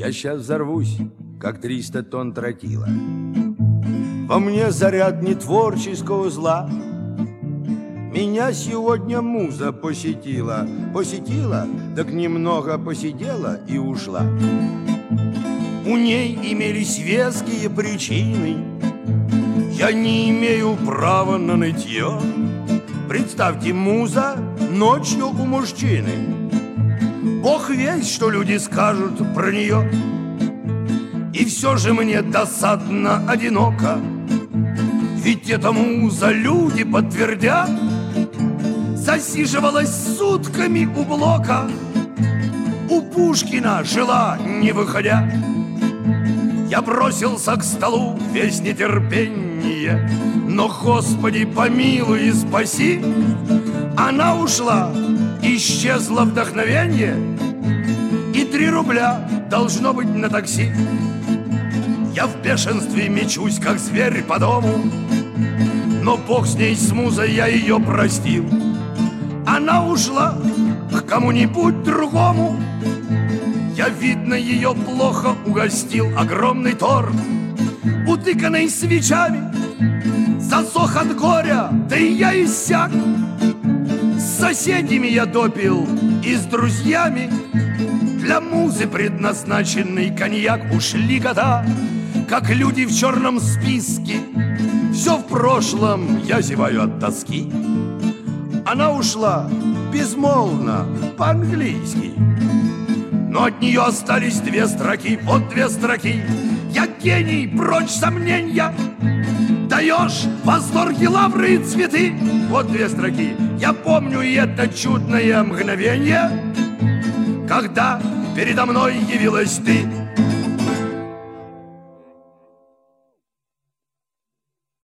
Я сейчас взорвусь, как 300 тонн тротила. Во мне заряд нетворческого зла. Меня сегодня муза посетила. Посетила, так немного посидела и ушла. У ней имелись веские причины. Я не имею права на нытье. Представьте, муза ночью у мужчины. Бог весть, что люди скажут про нее. И все же мне досадно одиноко. Ведь эта муза, люди подтвердят, засиживалась сутками у блока. У Пушкина жила, не выходя. Я бросился к столу весь нетерпение. Но, Господи, помилуй и спаси. Она ушла, исчезло вдохновение. И 3 рубля должно быть на такси. Я в бешенстве мечусь, как зверь по дому. Но Бог с ней, с музой, я ее простил. Она ушла к кому-нибудь другому. Я, видно, ее плохо угостил. Огромный торт, утыканный свечами, засох от горя, да и я иссяк. С соседями я допил и с друзьями. Для музы предназначенный коньяк. Ушли года, как люди в черном списке. Все в прошлом, я зеваю от тоски. Она ушла безмолвно, по-английски. Но от нее остались 2 строки. Вот 2 строки. Я гений, прочь сомнения. Даешь в восторге лавры и цветы. Вот 2 строки. Я помню и это чудное мгновение, когда передо мной явилась ты.